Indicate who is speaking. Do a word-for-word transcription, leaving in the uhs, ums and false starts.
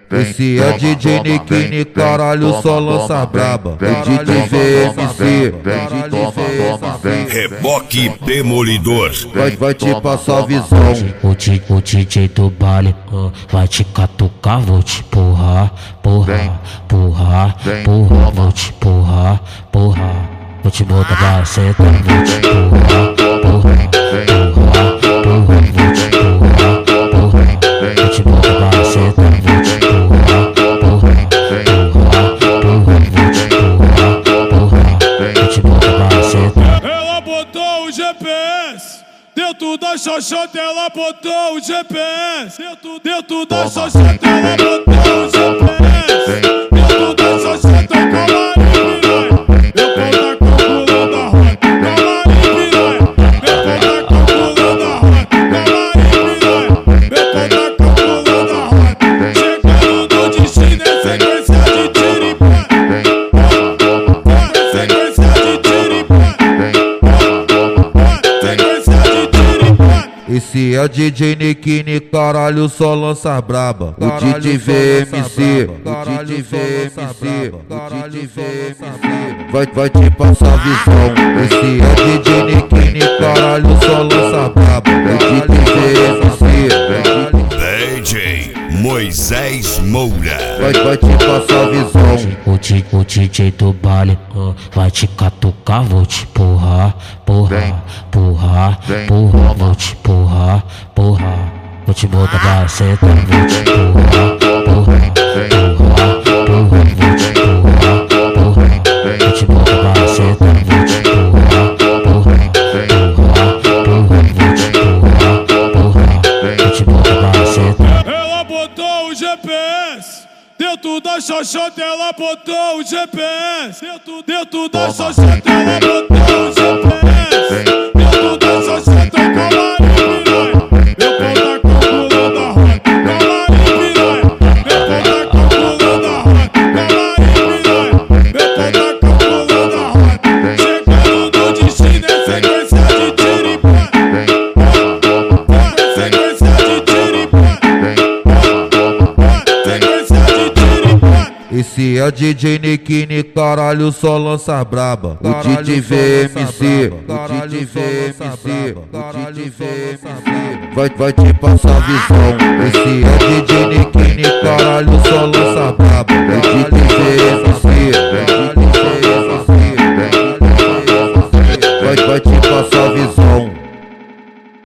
Speaker 1: Esse é D J Nikini, caralho, só lança braba. O D J V M C,
Speaker 2: Reboque Demolidor.
Speaker 1: vai, vai te passar visão.
Speaker 3: O, D, o D J do baile uh, vai te catucar, vou te porrar, porrar, porrar, porrar, vou te porrar, porrar. Vou te botar pra sentar, vou te porrar, porrar, porrar, porrar, vou te porrar, porrar. Vou te botar pra sentar, vou te porrar, porrar, porrar, porrar, vou te porrar, porrar. Vou te botar pra sentar.
Speaker 4: Ela botou o G P S dentro da xoxota, ela botou o G P S dentro, dentro da xoxota, ela botou o G P S dentro da xoxota, camarim piranha. Eu conto com o pulão da rota, camarim piranha. Eu conto com o pulão da rota, camarim piranha. Eu conto com o pulão da rota. Chegando no destino é sequência de tiro e pá. Sequência de tiro e pá.
Speaker 1: Esse é o D J Nikini, caralho, só lança braba. O D J V M C, o D J V M C, o D J V M C, vai, vai te passar visão. Esse é o D J Nikini, caralho, só lança braba. O D J V M C,
Speaker 2: D J Moisés Moura.
Speaker 1: vai, vai te passar visão.
Speaker 3: O, D, o D J do baile uh, vai te catucar, vou te porrar, porrar, porrar, porrar, vou te porrar, porrar. Vou te botar pra sentar, vou te porrar, porrar, porrar, porrar, vou te porrar, porrar. Vou te botar pra sentar, vou te porrar, porrar, porrar, porrar, vou te porrar, porrar. Vou te botar pra sentar.
Speaker 4: Ela botou o G P S dentro da xoxota, ela botou o G P S dentro, dentro da xoxota, ela botou o G P S dentro da xoxota, camarim piranha. Eu conto com o pulão da rota, camarim piranha. Eu conto com o pulão da rota, camarim piranha. Eu conto com o pulão da rota. Chegando no destino é sequência de tiro e pá. Sequência de tiro e pá.
Speaker 1: Esse é o D J Nikini, caralho, só lança braba. O D J V M C, o D J V M C, o D J V M C, vai, vai te passar visão. Esse é o D J Nikini, caralho, só lança braba. O D J V M C, o D J V M C.